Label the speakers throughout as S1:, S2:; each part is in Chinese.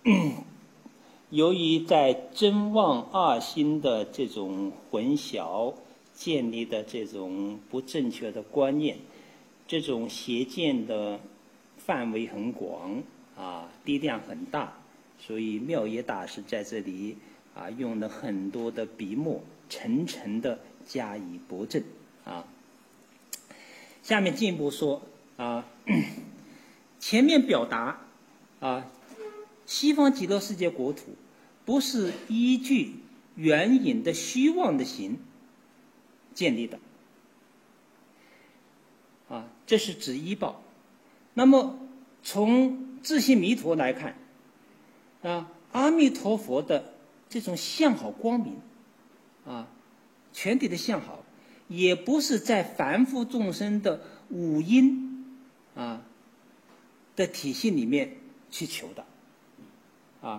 S1: 由于在真妄二心的这种混淆建立的这种不正确的观念，这种邪见的范围很广力量很大，所以妙业大师在这里用了很多的笔墨，层层的加以驳正下面进一步说前面表达西方极乐世界国土不是依据缘引的虚妄的行建立的这是指依报。那么从自性弥陀来看阿弥陀佛的这种相好光明全体的相好，也不是在凡夫众生的五阴的体系里面去求的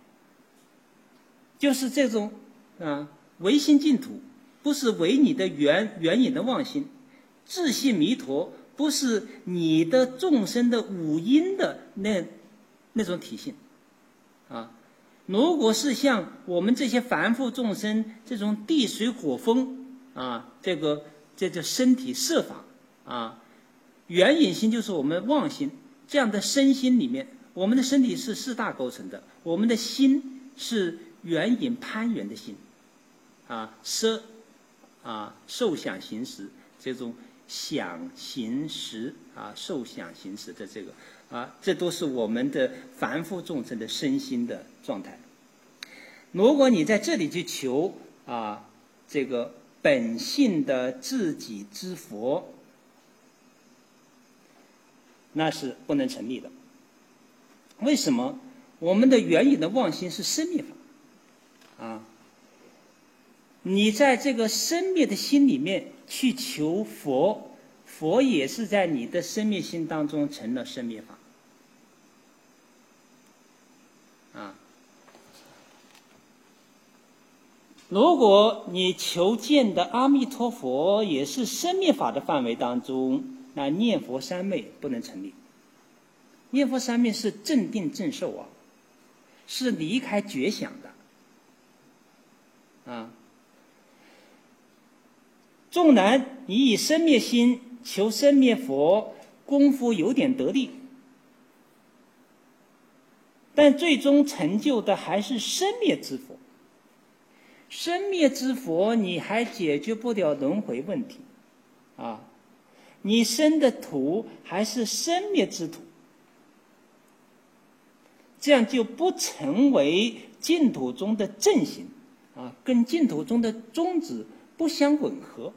S1: 就是这种唯心净土，不是唯你的缘引的妄心，自性弥陀不是你的众生的五阴的那种体性如果是像我们这些凡夫众生这种地水火风这叫身体色法缘引心就是我们妄心，这样的身心里面，我们的身体是四大构成的，我们的心是缘引攀缘的心色受想行识，这种想行识受想行识的这个这都是我们的凡夫众生的身心的状态。如果你在这里去求这个本性的自己之佛，那是不能成立的。为什么？我们的缘引的妄心是生灭法你在这个生灭的心里面去求佛，佛也是在你的生灭心当中成了生灭法如果你求见的阿弥陀佛也是生灭法的范围当中，那念佛三昧不能成立。念佛三昧是正定正受是离开觉想的纵然你以生灭心求生灭佛，功夫有点得力，但最终成就的还是生灭之佛。生灭之佛你还解决不了轮回问题你生的土还是生灭之土，这样就不成为净土中的正行跟净土中的宗旨不相吻合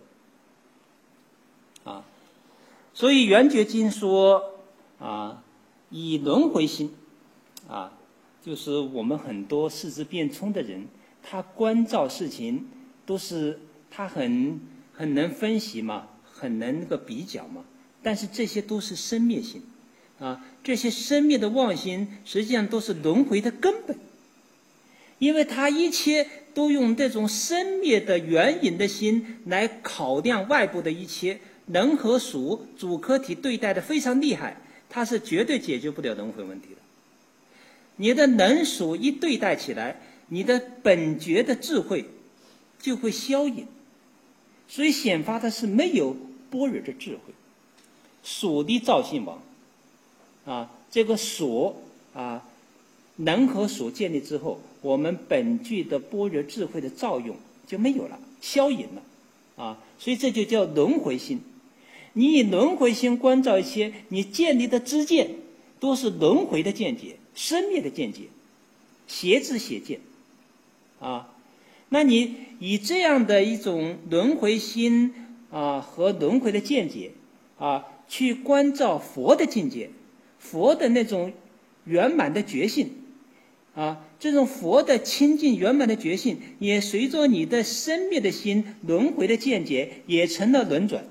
S1: 所以圆觉经说以轮回心就是我们很多四肢变聪的人，他观照事情都是他很能分析嘛，很能比较嘛，但是这些都是生灭心这些生灭的妄心实际上都是轮回的根本，因为他一切都用这种生灭的缘引的心来考量外部的一切能和属主客体对待的非常厉害，他是绝对解决不了轮回问题的。你的能属一对待起来，你的本觉的智慧就会消隐，所以显发的是没有般若的智慧。属的造性王这个所能和所建立之后，我们本具的般若智慧的造用就没有了，消隐了所以这就叫轮回心。你以轮回心观照一切，你建立的知见都是轮回的见解，生灭的见解，邪知邪见那你以这样的一种轮回心和轮回的见解去观照佛的境界，佛的那种圆满的觉性这种佛的清净圆满的觉性，也随着你的生灭的心轮回的见解也成了轮转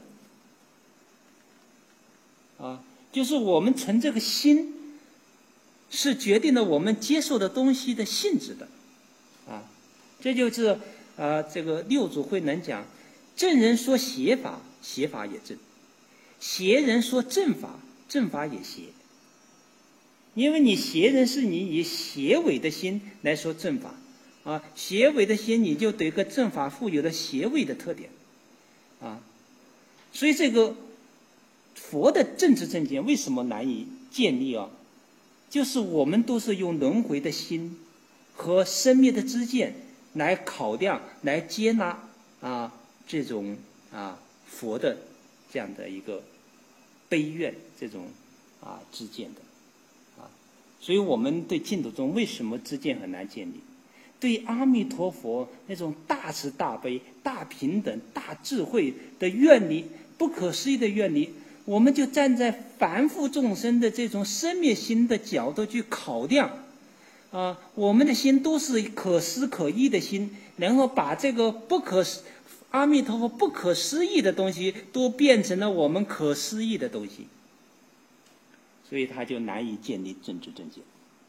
S1: 就是我们成这个心是决定了我们接受的东西的性质的这就是这个六祖慧能讲，正人说邪法，邪法也正；邪人说正法，正法也邪因为你邪人是你以邪伪的心来说正法啊，邪伪的心你就对个正法富有了邪伪的特点啊，所以这个佛的正知正见为什么难以建立啊？就是我们都是用轮回的心和生灭的知见来考量、来接纳啊这种佛的这样的一个悲愿这种知见的所以我们对净土宗为什么知见很难建立？对阿弥陀佛那种大慈大悲、大平等、大智慧的愿力，不可思议的愿力，我们就站在凡夫众生的这种生灭心的角度去考量我们的心都是可思可议的心，然后把这个阿弥陀佛不可思议的东西都变成了我们可思议的东西，所以他就难以建立正知正见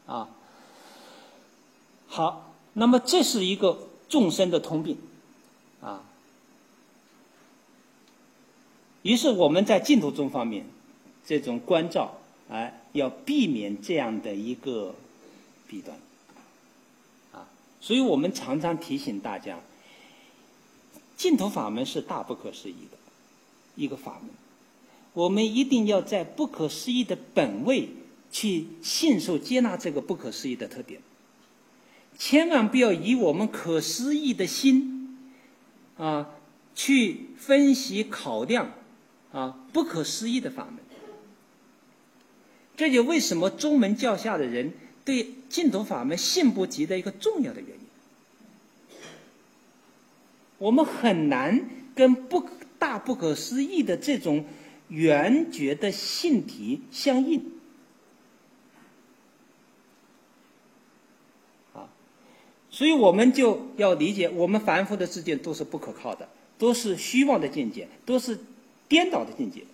S1: 好，那么这是一个众生的通病于是我们在净土宗方面这种关照要避免这样的一个弊端所以我们常常提醒大家，净土法门是大不可思议的一个法门，我们一定要在不可思议的本位去信受接纳这个不可思议的特点，千万不要以我们可思议的心去分析考量不可思议的法门。这就为什么宗门教下的人对净土法门信不及的一个重要的原因。我们很难跟大不可思议的这种圆觉的性体相应所以我们就要理解，我们凡夫的知见都是不可靠的，都是虚妄的境界，都是颠倒的境界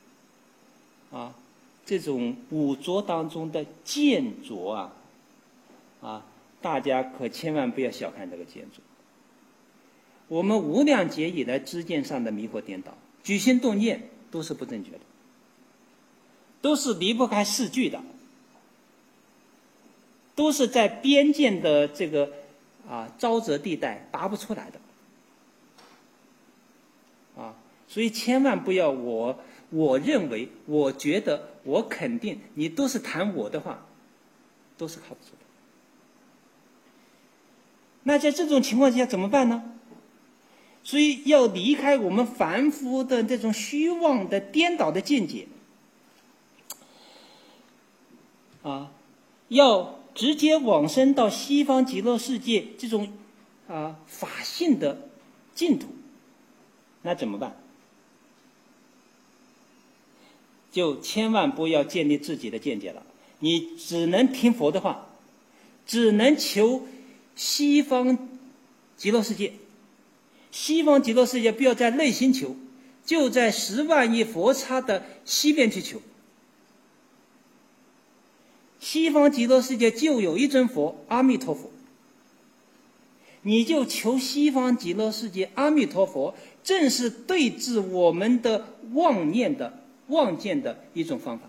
S1: 这种五浊当中的见浊大家可千万不要小看这个见浊。我们无量劫以来知见上的迷惑颠倒，举心动念都是不正确的，都是离不开四句的，都是在边界的这个沼泽地带拔不出来的所以千万不要我认为我觉得我肯定你都是谈我的话，都是靠不住的。那在这种情况下怎么办呢？所以要离开我们凡夫的这种虚妄的颠倒的见解要直接往生到西方极乐世界这种法性的净土，那怎么办？就千万不要建立自己的见解了，你只能听佛的话，只能求西方极乐世界。西方极乐世界不要在内心求，就在10万亿佛刹的西边去求。西方极乐世界就有一尊佛，阿弥陀佛，你就求西方极乐世界阿弥陀佛，正是对治我们的妄念的妄见的一种方法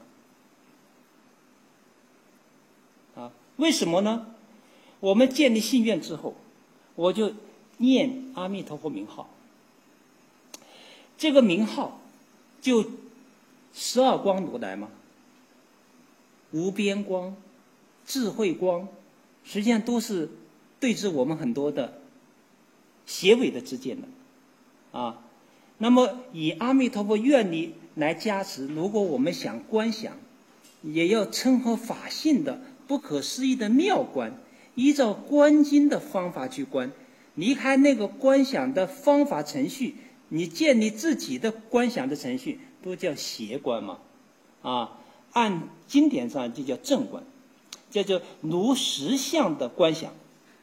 S1: 为什么呢？我们建立信愿之后，我就念阿弥陀佛名号，这个名号就12光如来嘛，无边光、智慧光，实际上都是对治我们很多的邪伪的知见的那么以阿弥陀佛愿力来加持，如果我们想观想，也要称合法性的不可思议的妙观，依照观经的方法去观，离开那个观想的方法程序，你建立自己的观想的程序，都叫邪观嘛按经典上就叫正观，这叫如实相的观想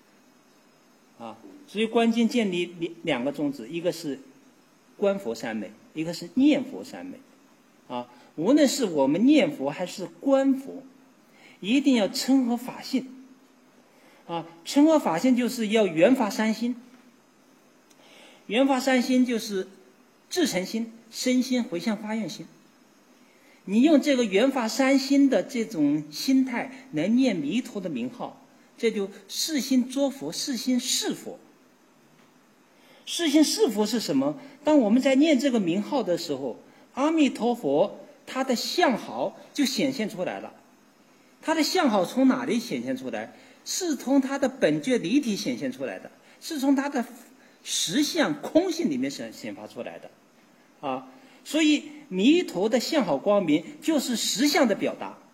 S1: 所以观经建立2个宗旨，一个是观佛三昧，一个是念佛三昧无论是我们念佛还是观佛，一定要称合法性称合法性就是要圆发三心。圆发三心就是至诚心、身心、回向发愿心。 你用这个圆发三心的这种心态来念弥陀的名号，这就是心作佛，是心是佛。是心是佛是什么？当我们在念这个名号的时候，阿弥陀佛他的相好就显现出来了。他的相好从哪里显现出来？是从他的本觉离体显现出来的，是从他的实相空性里面显发出来的啊。所以弥陀的相好光明就是实相的表达。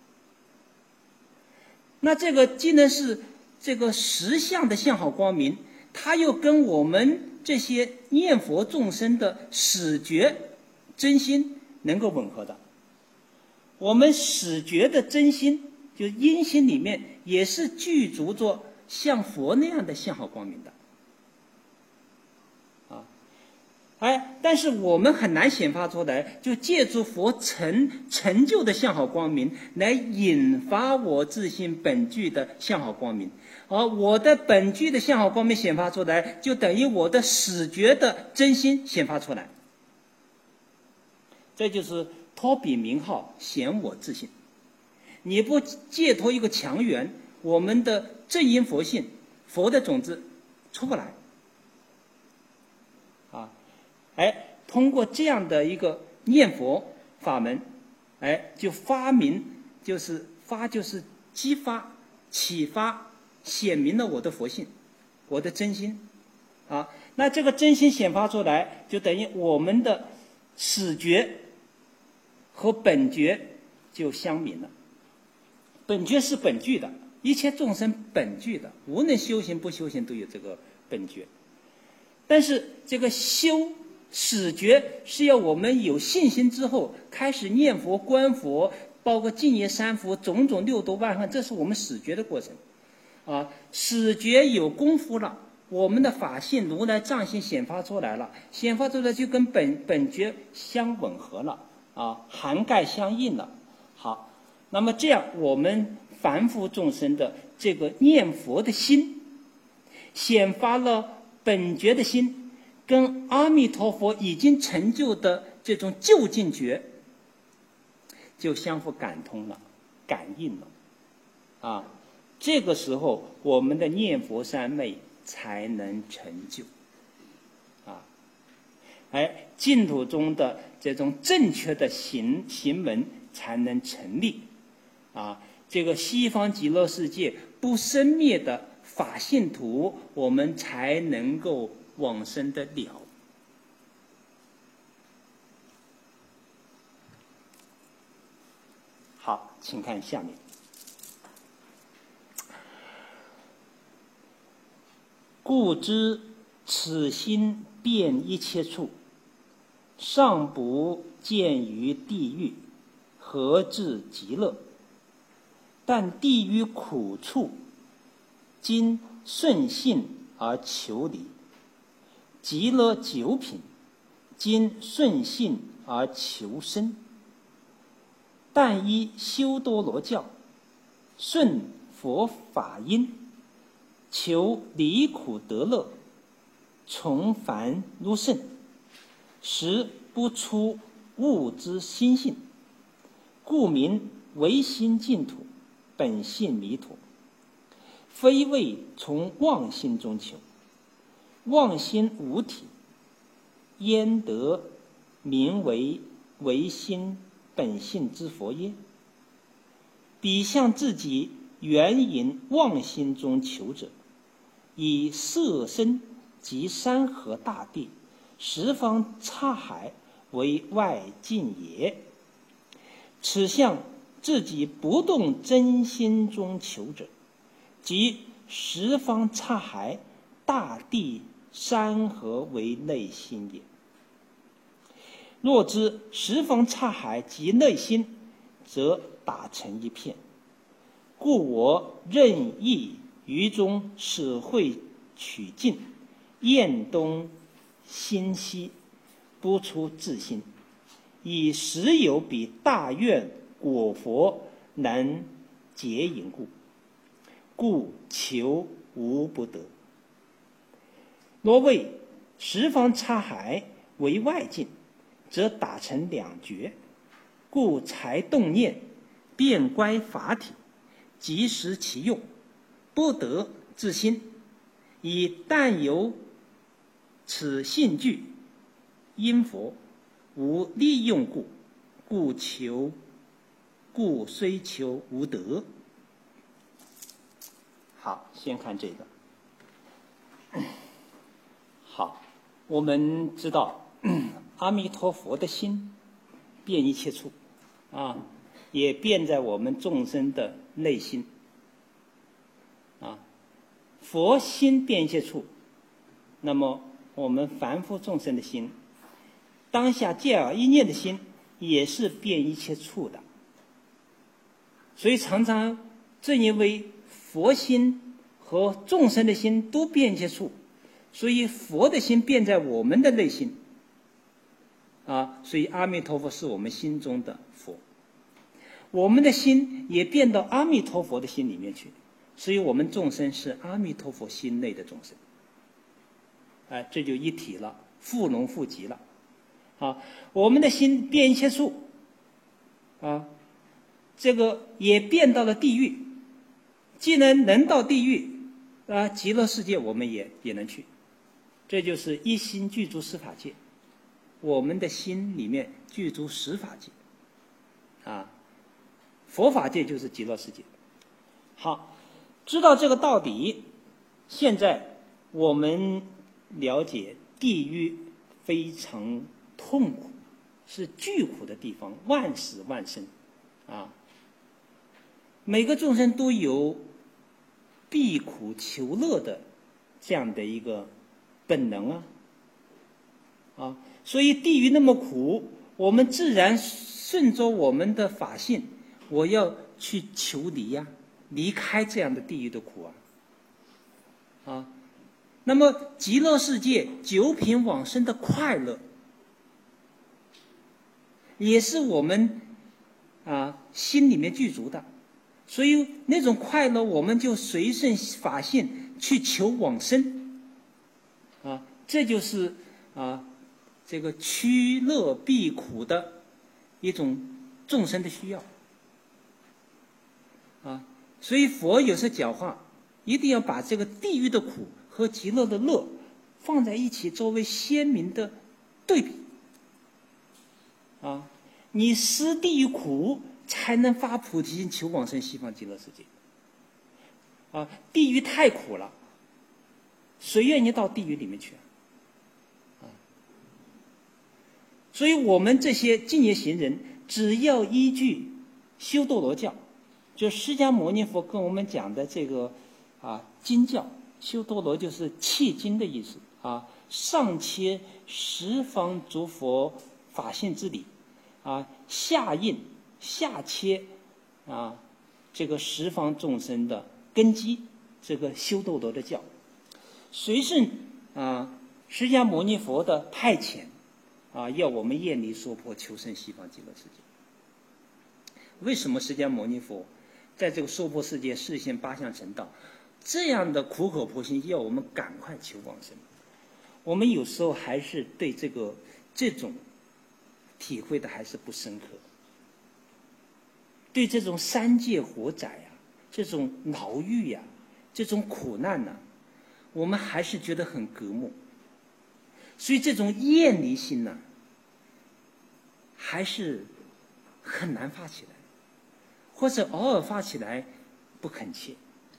S1: 那这个既然是这个实相的相好光明，它又跟我们这些念佛众生的始觉真心能够吻合的。我们始觉的真心，就是因心里面也是具足着像佛那样的相好光明的。但是我们很难显发出来，就借助佛成就的相好光明来引发我自性本具的相好光明，而我的本具的相好光明显发出来，就等于我的始觉的真心显发出来。这就是托彼名号显我自性。你不借托一个强缘，我们的正因佛性佛的种子出不来。通过这样的一个念佛法门，就发明，就是激发、启发、显明了我的佛性，我的真心啊。那这个真心显发出来，就等于我们的始觉和本觉就相明了。本觉是本具的，一切众生本具的，无论修行不修行都有这个本觉。但是这个始觉是要我们有信心之后开始念佛观佛，包括净业三福种种六度万行，这是我们始觉的过程啊。始觉有功夫了，我们的法性如来藏性显发出来了，显发出来就跟本觉相吻合了啊，涵盖相应了。好，那么这样我们凡夫众生的这个念佛的心显发了本觉的心，跟阿弥陀佛已经成就的这种究竟觉就相互感通了，感应了啊。这个时候我们的念佛三昧才能成就啊。净土中的这种正确的行门才能成立啊。这个西方极乐世界不生灭的法性土，我们才能够往生得了。好，请看下面。故知此心遍一切处，尚不见于地狱，何至极乐？但地狱苦处，今顺性而求离；极乐九品，今顺性而求生。但依修多罗教，顺佛法因，求离苦得乐，从凡入圣，实不出物之心性，故名唯心净土，本性弥陀。非为从妄心中求，妄心无体，焉得名为唯心本性之佛耶？彼向自己原引妄心中求者，以色身及山河大地十方刹海为外境也。此向自己不动真心中求者，即十方刹海大地山河为内心也。若知十方刹海即内心，则打成一片。故我任意于中舍会取尽，厌东心西，不出自心，以实有彼大愿果佛能结引故，故求无不得。若谓十方刹海为外境，则打成两绝， 故才动念，变乖法体，即时其用，不得自心，以但有此性具，因佛无利用故，故虽求无得。好，先看这个。好，我们知道阿弥陀佛的心遍一切处，也遍在我们众生的内心。佛心遍一切处，那么我们凡夫众生的心，当下借耳一念的心，也是遍一切处的。所以常常正因为佛心和众生的心都遍一切处，所以佛的心遍在我们的内心。所以阿弥陀佛是我们心中的佛，我们的心也遍到阿弥陀佛的心里面去，所以我们众生是阿弥陀佛心内的众生。这就一体了，复隆复极了。我们的心遍一切处，这个也遍到了地狱。既能到地狱，极乐世界我们也能去。这就是一心具足十法界，我们的心里面具足十法界。佛法界就是极乐世界。好，知道这个道理，现在我们了解地狱非常痛苦，是巨苦的地方，万死万生。每个众生都有避苦求乐的这样的一个本能。所以地狱那么苦，我们自然顺着我们的法性，我要去求离开这样的地狱的苦。那么极乐世界九品往生的快乐，也是我们心里面具足的，所以那种快乐我们就随顺法性去求往生。这就是这个趋乐避苦的一种众生的需要。所以佛有时讲话一定要把这个地狱的苦和极乐的乐放在一起，作为鲜明的对比。你施地狱苦，才能发菩提心求往生西方极乐世界。地狱太苦了，谁愿意到地狱里面去？所以我们这些净业行人，只要依据修多罗教，就释迦牟尼佛跟我们讲的这个经教，修多罗就是契经的意思。上切十方诸佛法性之理，下印下切这个十方众生的根基，这个修多罗的教，随顺释迦牟尼佛的派遣，要我们厌离娑婆，求生西方极乐世界。为什么释迦牟尼佛在这个娑婆世界示现八相成道，这样的苦口婆心要我们赶快求往生？我们有时候还是对这种体会的还是不深刻，对这种三界火宅这种牢狱这种苦难我们还是觉得很隔膜。所以这种厌离心还是很难发起来，或者偶尔发起来不恳切。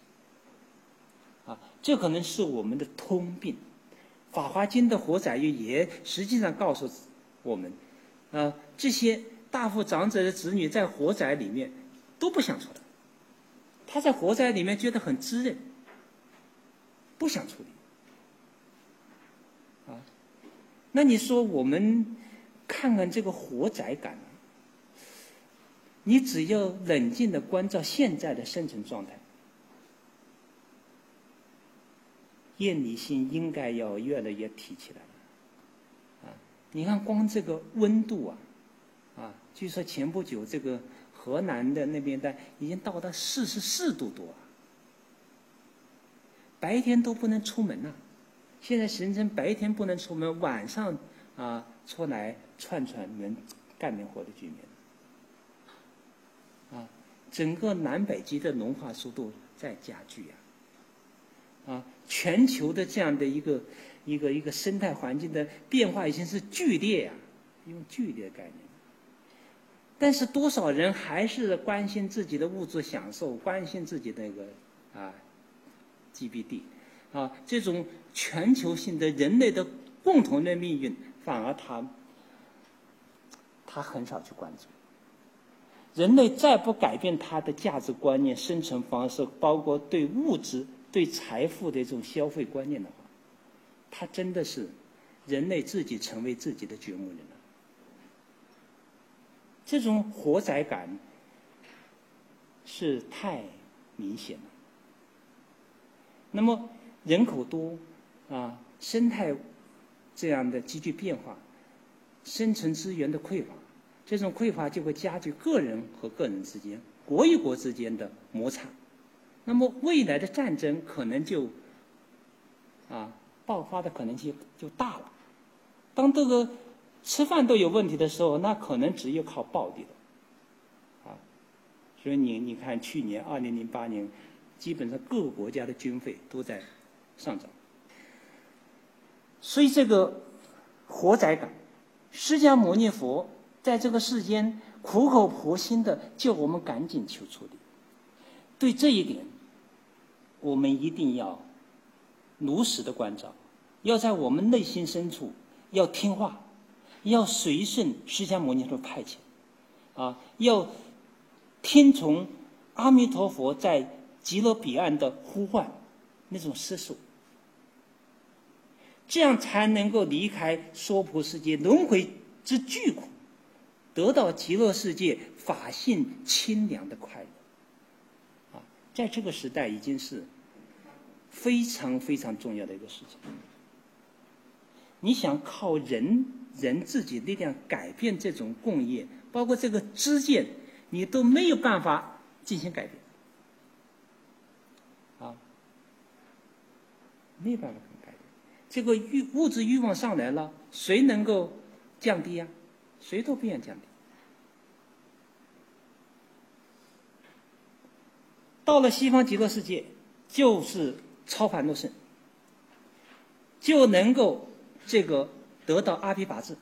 S1: 这可能是我们的通病。法华经的火宅狱也实际上告诉我们，这些大富长者的子女在火宅里面都不想出来，他在火宅里面觉得很滋润，不想处理。那你说我们看看这个火宅感，你只要冷静地关照现在的生存状态，厌离心应该要越来越提起来。你看光这个温度据说前不久这个河南的那边已经到达44度多，白天都不能出门现在形成白天不能出门，晚上出来串门干点活的局面。 整个南北极的融化速度在加剧全球的这样的一个生态环境的变化已经是剧烈用剧烈的概念。但是多少人还是关心自己的物质享受，关心自己的那个GDP这种全球性的人类的共同的命运，反而他很少去关注。人类再不改变他的价值观念、生存方式，包括对物质、对财富的这种消费观念的话，他真的是人类自己成为自己的掘墓人了。这种活载感是太明显了。那么人口多生态这样的急剧变化，生存资源的匮乏，这种匮乏就会加剧个人和个人之间、国与国之间的摩擦。那么未来的战争可能就爆发的可能性就大了。当这个吃饭都有问题的时候，那可能只有靠暴力了所以你看去年2008年基本上各个国家的军费都在上涨。所以这个活载感，释迦牟尼佛在这个世间苦口婆心的叫我们赶紧求出离。对这一点我们一定要如实的关照，要在我们内心深处要听话，要随顺释迦牟尼佛派遣要听从阿弥陀佛在极乐彼岸的呼唤，那种施受，这样才能够离开娑婆世界轮回之巨苦，得到极乐世界法性清凉的快乐在这个时代已经是非常非常重要的一个事情。你想靠人自己力量改变这种共业，包括这个知见，你都没有办法进行改变没有办法改变。这个物质欲望上来了，谁能够降低谁都不愿降低。到了西方极乐世界，就是超凡入圣，就能够这个得到阿毗跋致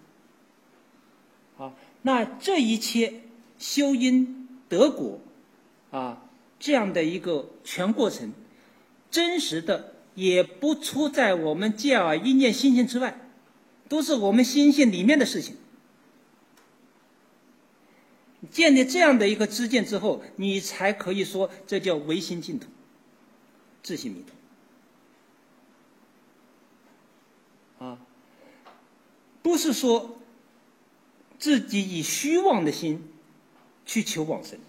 S1: 那这一切修因得果这样的一个全过程，真实的也不出在我们戒耳一念心性之外，都是我们心性里面的事情。建立这样的一个知见之后，你才可以说这叫唯心净土，自性弥陀不是说自己以虚妄的心去求往生。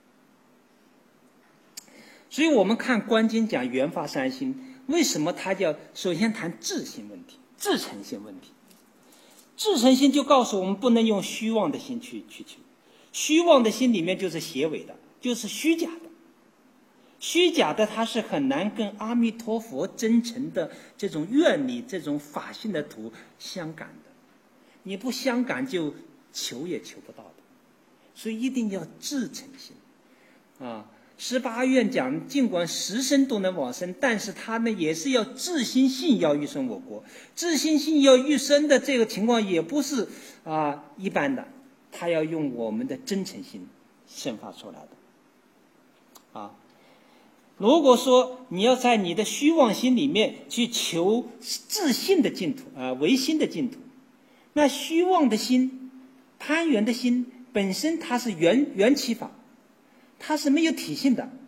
S1: 所以我们看观经讲缘法三心，为什么他叫首先谈自性问题、自诚性问题？自诚心就告诉我们不能用虚妄的心去求，虚妄的心里面就是邪伪的，就是虚假的。虚假的它是很难跟阿弥陀佛真诚的这种愿力、这种法性的图相感的。你不相感就求也求不到的。所以一定要自诚心18愿讲，尽管10生都能往生，但是他们也是要自心信要欲生我国。自心信要欲生的这个情况也不是一般的，他要用我们的真诚心生发出来的如果说你要在你的虚妄心里面去求自信的净土唯心的净土，那虚妄的心、攀缘的心本身它是缘起法，它是没有体性的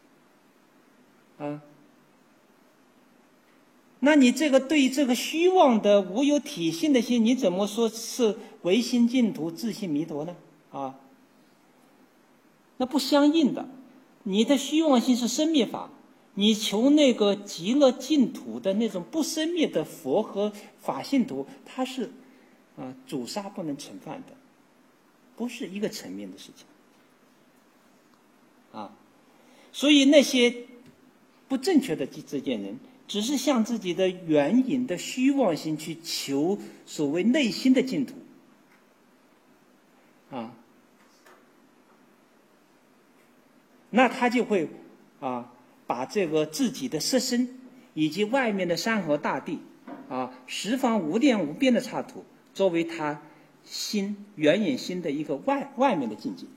S1: 那你这个对这个虚妄的无有体性的心，你怎么说是唯心净土、自性弥陀呢那不相应的。你的虚妄心是生灭法，你求那个极乐净土的那种不生灭的佛和法性土，它是主杀不能成犯的，不是一个层面的事情所以那些不正确的知见人，只是向自己的缘引的虚妄心去求所谓内心的净土那他就会把这个自己的色身以及外面的山河大地十方无量无边的刹土，作为他心缘影心的一个外面的境界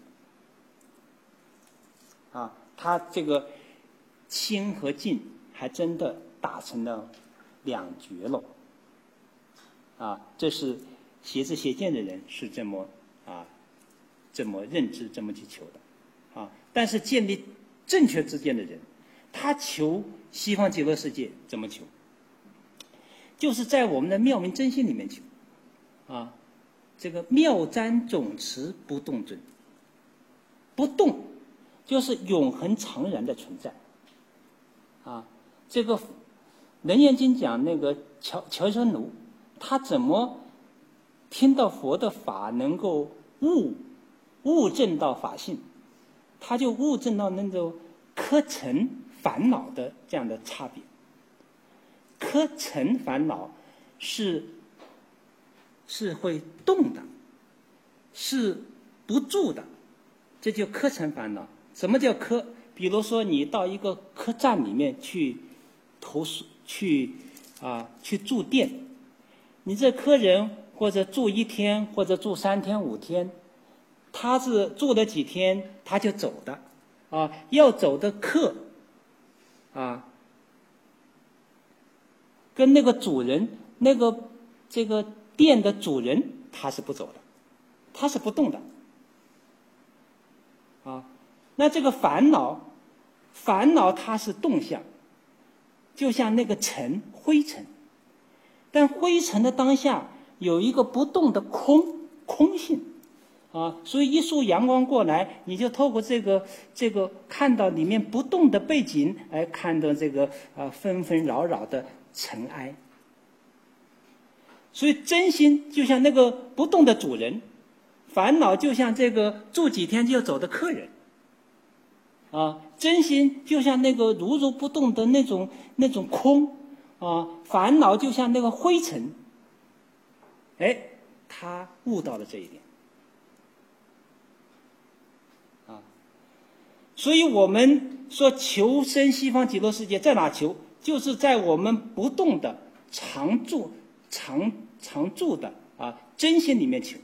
S1: 他这个清和净还真的打成了两绝了这是邪知邪见的人是这么认知这么去求的但是建立正确知见的人，他求西方极乐世界怎么求？就是在我们的妙明真心里面求这个妙瞻总持不动尊，不动就是永恒常然的存在这个《楞严经》讲那个乔生奴，他怎么听到佛的法能够悟证到法性，他就悟证到那种科尘烦恼的这样的差别。科尘烦恼是会动的，是不住的，这就科尘烦恼。什么叫科？比如说你到一个客栈里面去去住店，你这客人或者住1天或者住3天5天，他是住了几天他就走的要走的客跟那个主人这个店的主人他是不走的，他是不动的那这个烦恼它是动向，就像那个尘灰尘，但灰尘的当下有一个不动的空性所以一束阳光过来，你就透过这个看到里面不动的背景，来看到这个纷纷扰扰的尘埃。所以真心就像那个不动的主人，烦恼就像这个住几天就走的客人真心就像那个如如不动的那种空烦恼就像那个灰尘。他悟到了这一点所以我们说求生西方极乐世界在哪求？就是在我们不动的常住的真心里面求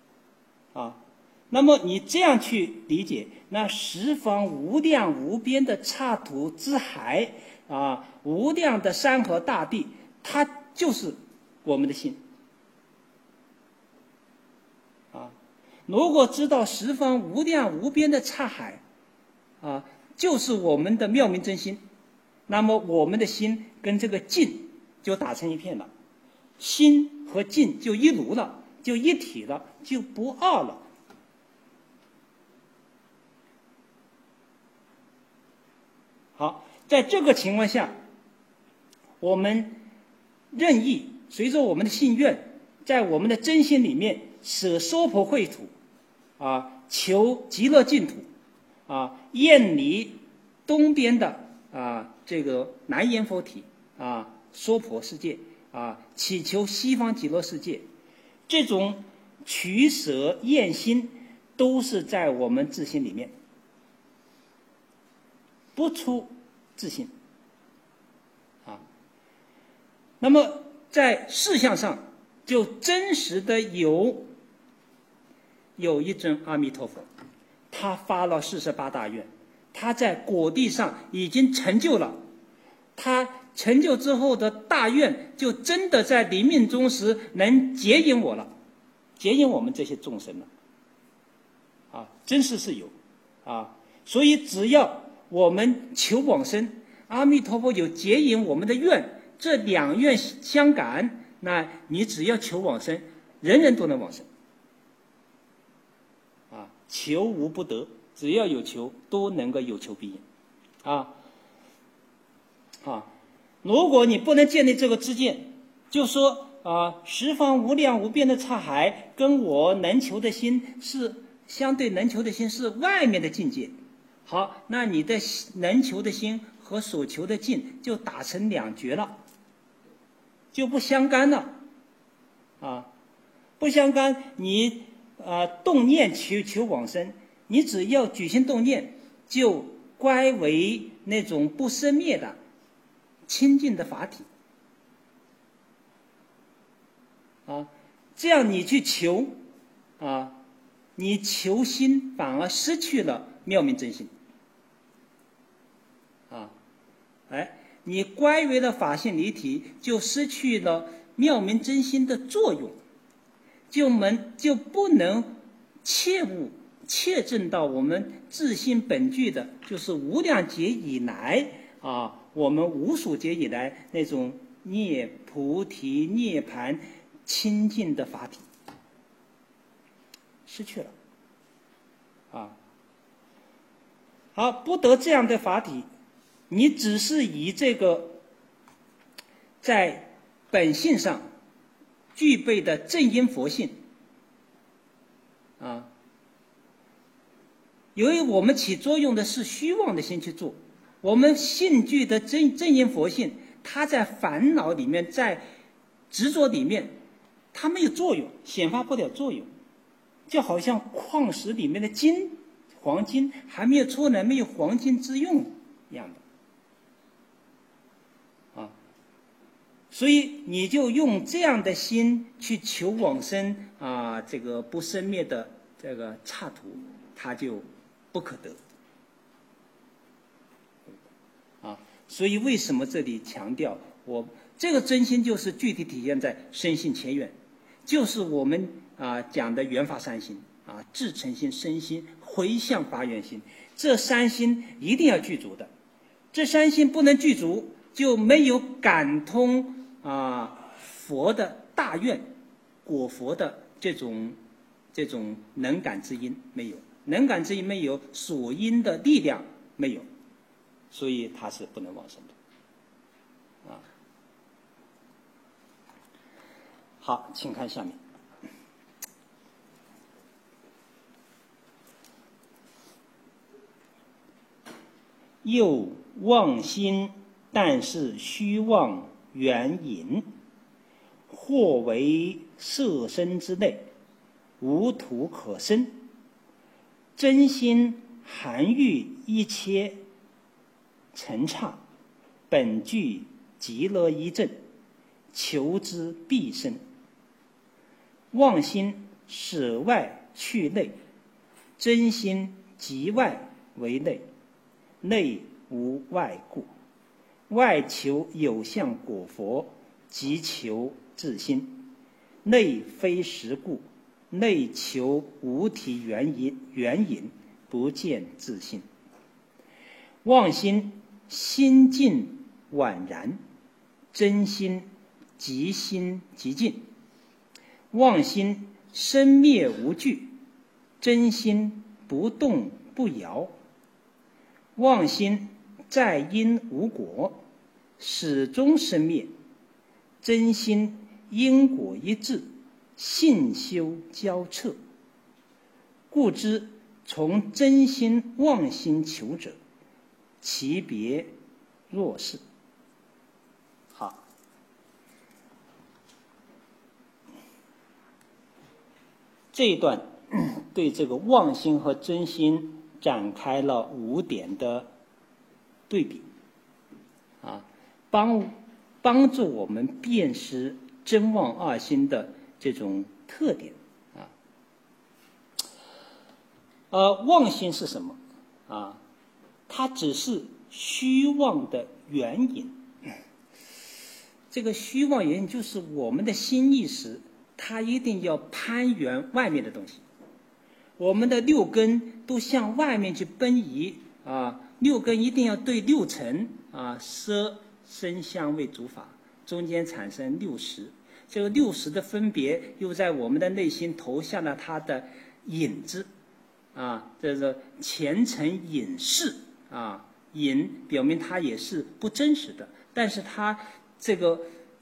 S1: 那么你这样去理解，那十方无量无边的刹土之海无量的山河大地，它就是我们的心如果知道十方无量无边的刹海就是我们的妙明真心，那么我们的心跟这个境就打成一片了，心和境就一炉了，就一体了，就不二了好，在这个情况下，我们任意随着我们的信愿，在我们的真心里面舍娑婆秽土求极乐净土厌离东边的这个南阎浮提娑婆世界祈求西方极乐世界，这种取舍厌心都是在我们自心里面，不出自心那么在事相上就真实的有一尊阿弥陀佛，他发了48大愿，他在果地上已经成就了，他成就之后的大愿就真的在临命终时能接引我了，接引我们这些众生了真是有所以只要我们求往生，阿弥陀佛有接引我们的愿，这两愿相感，那你只要求往生，人人都能往生求无不得，只要有求都能够有求必应如果你不能建立这个知见，就说十方无量无边的刹海跟我能求的心是相对，能求的心是外面的境界，好，那你的能求的心和所求的境就打成两绝了，就不相干了不相干。你动念求往生，你只要举心动念，就乖为那种不生灭的清净的法体啊，这样你去求啊，你求心反而失去了妙明真心啊，你乖为了法性离体，就失去了妙明真心的作用，就不能切悟切证到我们自性本具的，就是无量劫以来啊，我们无数劫以来那种菩提涅槃清净的法体，失去了啊。好，不得这样的法体，你只是以这个在本性上具备的正因佛性啊，由于我们起作用的是虚妄的心去做，我们性具的正因佛性，它在烦恼里面，在执着里面，它没有作用，显发不了作用，就好像矿石里面的黄金还没有出来，没有黄金之用一样的啊。所以你就用这样的心去求往生啊，这个不生灭的这个刹土，它就不可得啊。所以为什么这里强调我这个真心，就是具体体现在身心前缘，就是我们讲的缘法三心啊，至诚心、身心、回向发愿心，这三心一定要具足的。这三心不能具足，就没有感通佛的大愿，果佛的这种能感之因没有，能感之因没有，所因的力量没有，所以它是不能往生的啊。好，请看下面。又妄心，但是虚妄缘隐，或为色身之内，无土可生。真心含喻一切尘刹，本具极乐一正，求之必生。妄心舍外去内，真心即外为内，内无外故，外求有相果佛，即求自心；内非实故，内求无体缘隐，不见自性。妄心心尽宛然，真心即心即尽。妄心生灭无惧，真心不动不摇。妄心在因无果，始终生灭，真心因果一致，性修交彻。故知从真心妄心求者，其别若是。好，这一段对这个妄心和真心展开了5点的对比啊，帮助我们辨识真妄二心的这种特点啊。妄心是什么啊？它只是虚妄的缘隐。这个虚妄缘隐就是我们的心意识，它一定要攀缘外面的东西。我们的6根都向外面去奔移啊，6根一定要对6尘啊，色声香味触法中间产生6识，这个6识的分别又在我们的内心投下了它的影子啊，这是前尘隐示啊，隐表明它也是不真实的，但是它这个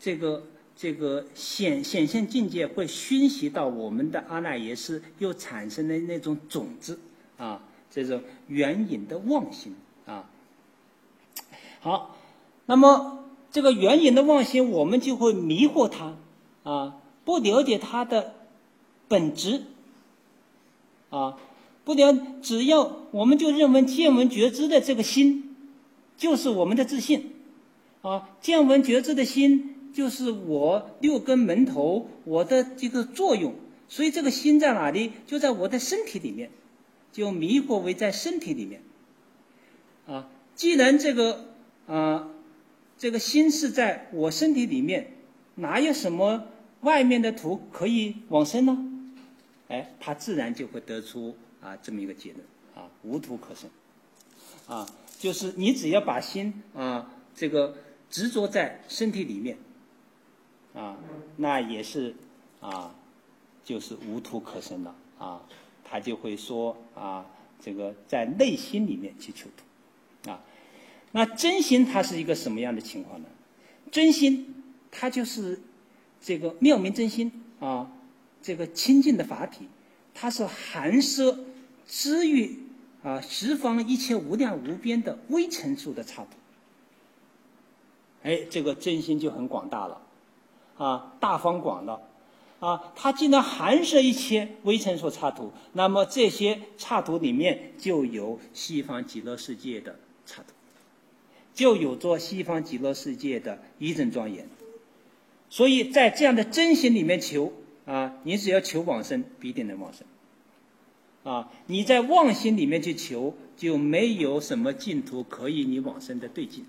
S1: 显现境界会熏习到我们的阿赖耶识，又产生了那种种子啊，这种缘隐的妄心啊。好，那么这个缘隐的妄心，我们就会迷惑它啊，不了解它的本质啊。 不然只要我们就认为见闻觉知的这个心就是我们的自信见闻觉知的心就是我六根门头我的这个作用，所以这个心在哪里？就在我的身体里面，就迷惑为在身体里面既然这个心是在我身体里面，哪有什么外面的土可以往生呢？他自然就会得出这么一个结论无土可生就是你只要把心这个执着在身体里面那也是就是无土可生了他就会说这个在内心里面去求土那真心它是一个什么样的情况呢？真心它就是这个妙明真心这个清净的法体，它是含摄知于十方一切无量无边的微尘数的刹土。这个真心就很广大了大方广了它既然含摄一切微尘数刹土，那么这些刹土里面就有西方极乐世界的刹土，就有着西方极乐世界的一真庄严。所以在这样的真心里面求你只要求往生必定能往生你在妄心里面去求，就没有什么净土可以你往生的对境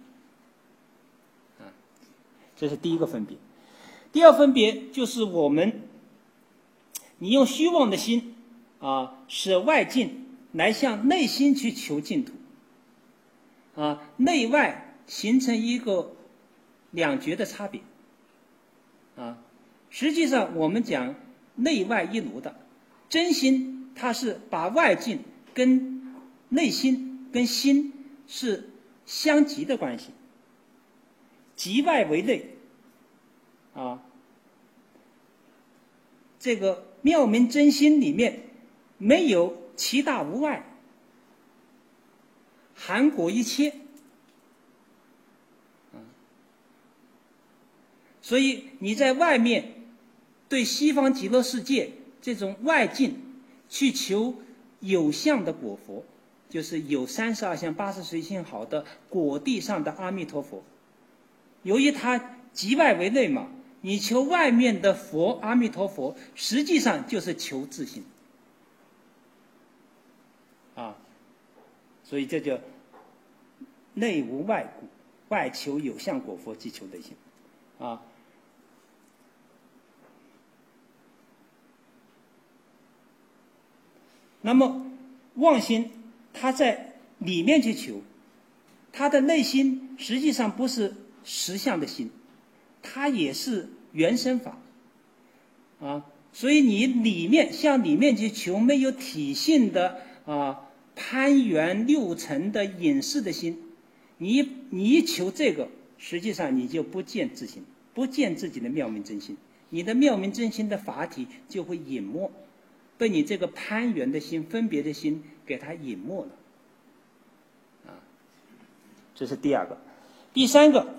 S1: 这是第一个分别。第二分别就是你用虚妄的心使外境来向内心去求净土内外形成一个两绝的差别实际上我们讲内外一如的真心，它是把外境跟内心跟心是相即的关系，即外为内这个妙明真心里面没有其大无外，含果一切所以你在外面对西方极乐世界这种外境去求有相的果佛，就是有32相80随性好的果地上的阿弥陀佛，由于它即外为内嘛，你求外面的佛阿弥陀佛实际上就是求自性所以这就内无外故，外求有相果佛即求内性那么妄心它在里面去求，它的内心实际上不是实相的心，它也是原生法所以你向里面去求没有体性的攀缘六尘的隐士的心，你一求这个，实际上你就不见自性，不见自己的妙明真心，你的妙明真心的法体就会隐没，被你这个攀缘的心分别的心给它隐没了这是第二个。第三个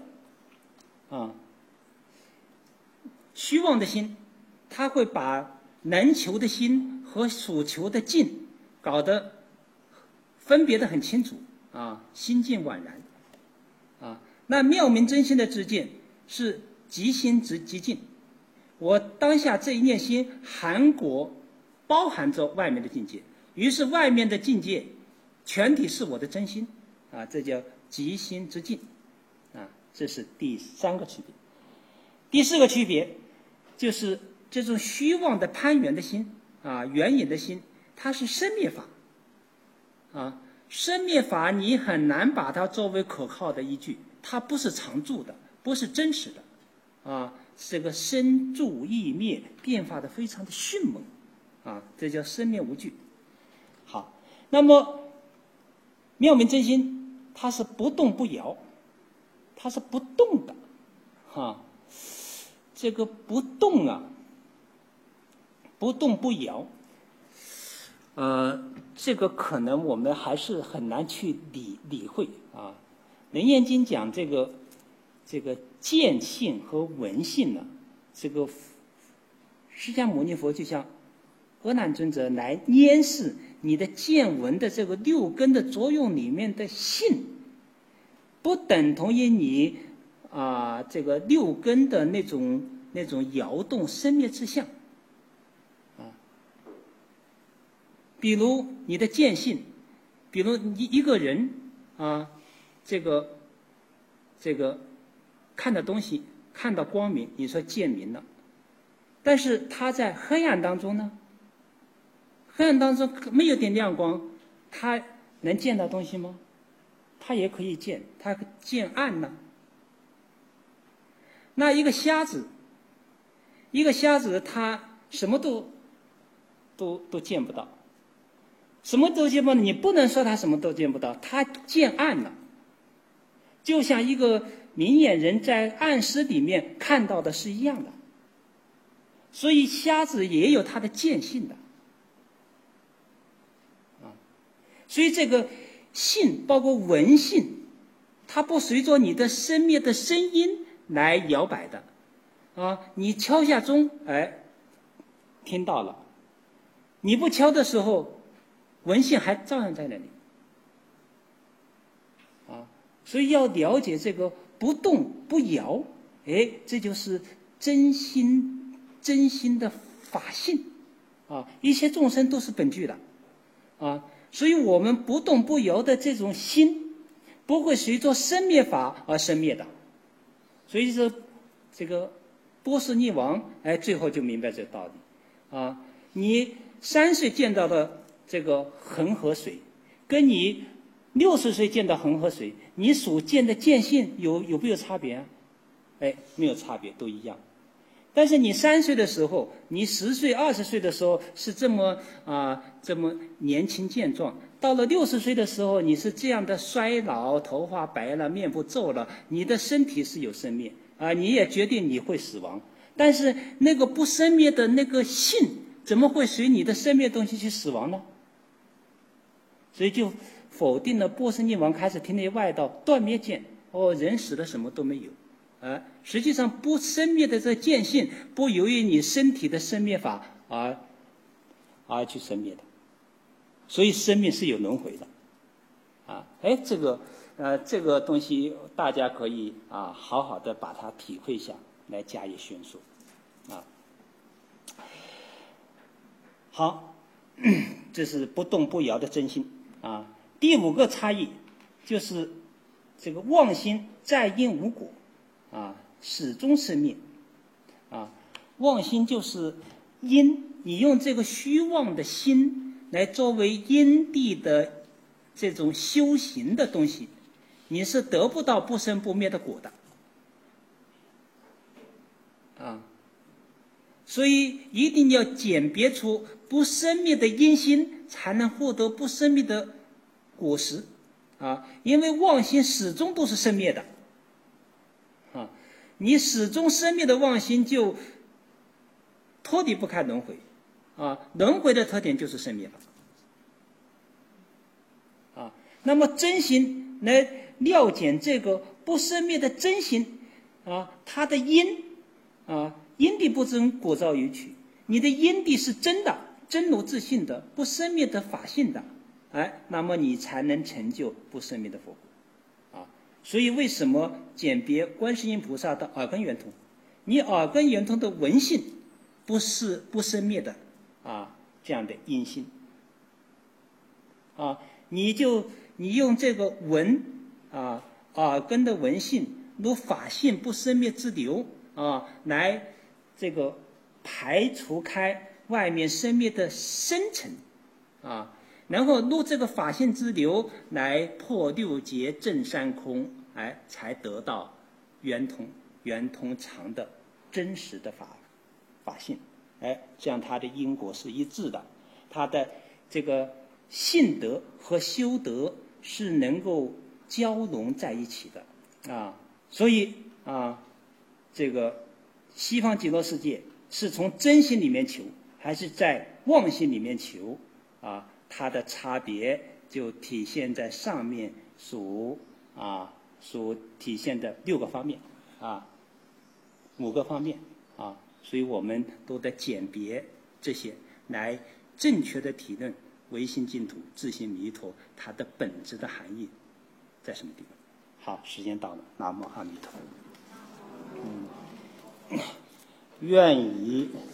S1: 虚妄的心，它会把能求的心和所求的境搞得分别得很清楚心境宛然那妙明真心的知见是即心即境，我当下这一念心含果包含着外面的境界，于是外面的境界全体是我的真心这叫即心之境这是第三个区别。第四个区别就是这种虚妄的攀缘的心缘引的心，它是生灭法生灭法你很难把它作为可靠的依据，它不是常住的，不是真实的这个生住异灭变化的非常的迅猛这叫生灭无据。好，那么妙明真心它是不动不摇，它是不动的这个不动不动不摇这个可能我们还是很难去理会楞严经讲这个见性和闻性呢，这个释迦牟尼佛就像阿难尊者来拈视你的见闻的这个六根的作用里面的性，不等同于你这个六根的那种摇动生灭之相比如你的见性，比如一个人这个看到东西，看到光明，你说见明了，但是他在黑暗当中呢？黑暗当中没有点亮光，他能见到东西吗？他也可以见，他见暗呢。那一个瞎子他什么都见不到，什么都见不到，你不能说他什么都见不到，他见暗了，就像一个明眼人在暗室里面看到的是一样的。所以瞎子也有他的见性的所以这个性包括闻性，它不随着你的生灭的声音来摇摆的你敲下钟，听到了，你不敲的时候，闻性还照样在那里所以要了解这个不动不摇，这就是真心的法性一切众生都是本具的所以我们不动不摇的这种心，不会随着生灭法而生灭的。所以说，这个波斯匿王最后就明白这个道理你3岁见到的这个恒河水，跟你60岁见到恒河水，你所见的见性有没有差别没有差别，都一样。但是你3岁的时候，你10岁、20岁的时候是这么年轻健壮，到了60岁的时候，你是这样的衰老，头发白了，面部皱了，你的身体是有生灭你也决定你会死亡。但是那个不生灭的那个性，怎么会随你的生灭东西去死亡呢？所以就否定了波斯匿王开始听那外道断灭见，人死了什么都没有实际上不生灭的这见性，不由于你身体的生灭法而去生灭的，所以生命是有轮回的这个东西大家可以好好的把它体会一下，来加以宣说好，这是不动不摇的真心第5个差异就是这个妄心在因无果始终生灭妄心就是因，你用这个虚妄的心来作为因地的这种修行的东西，你是得不到不生不灭的果的所以一定要鉴别出不生灭的因心，才能获得不生灭的果实因为妄心始终都是生灭的你始终生灭的妄心就脱离不开轮回轮回的特点就是生灭了那么真心来了解这个不生灭的真心它的因因地不增，果造有取。你的因地是真的，真如自性的，不生灭的法性的那么你才能成就不生灭的佛果所以为什么鉴别观世音菩萨的耳根圆通？你耳根圆通的闻性不是不生灭的这样的因心你用这个闻耳根的闻性如法性不生灭之流来这个排除开外面生灭的深层然后入这个法性之流来破6劫证3空才得到圆通常的真实的法性这样它的因果是一致的，它的这个信德和修德是能够交融在一起的所以这个西方极乐世界是从真心里面求，还是在妄心里面求它的差别就体现在上面所体现的6个方面5个方面所以我们都得鉴别这些，来正确的体认唯心净土、自性弥陀，它的本质的含义在什么地方？好，时间到了，南无阿弥陀佛。愿以